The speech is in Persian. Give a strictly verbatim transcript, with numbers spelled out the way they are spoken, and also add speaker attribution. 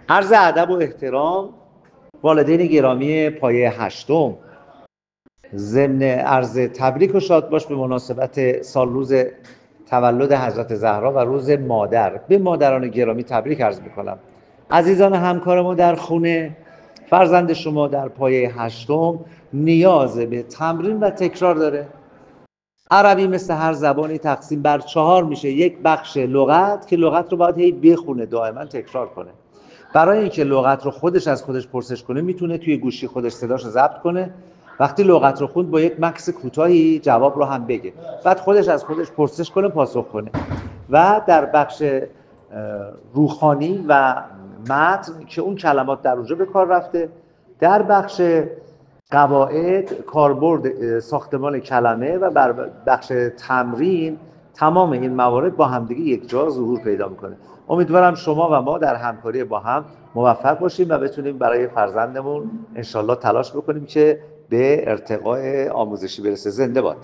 Speaker 1: عرض ادب و احترام والدین گرامی پایه هشتم، ضمن عرض تبریک و شاد باش به مناسبت سال روز تولد حضرت زهرا و روز مادر به مادران گرامی تبریک عرض میکنم. عزیزان همکار ما در خونه، فرزند شما در پایه هشتم نیاز به تمرین و تکرار داره. عربی مثل هر زبانی تقسیم بر چهار میشه. یک بخش لغت که لغت رو باید هی بخونه، دائما تکرار کنه. برای اینکه لغت رو خودش از خودش پرسش کنه میتونه توی گوشی خودش صداش رو ضبط کنه. وقتی لغت رو خوند با یک مکث کوتاهی جواب رو هم بگه، بعد خودش از خودش پرسش کنه، پاسخ کنه. و در بخش روحانی و متن که اون کلمات در اونجا به کار رفته، در بخش قواعد کاربرد ساختمان کلمه و بر بخش تمرین تمام این موارد با همدیگه یک جا ظهور پیدا میکنه. امیدوارم شما و ما در همکاری با هم موفق باشیم و بتونیم برای فرزندمون انشالله تلاش بکنیم که به ارتقای آموزشی برسه. زنده باد.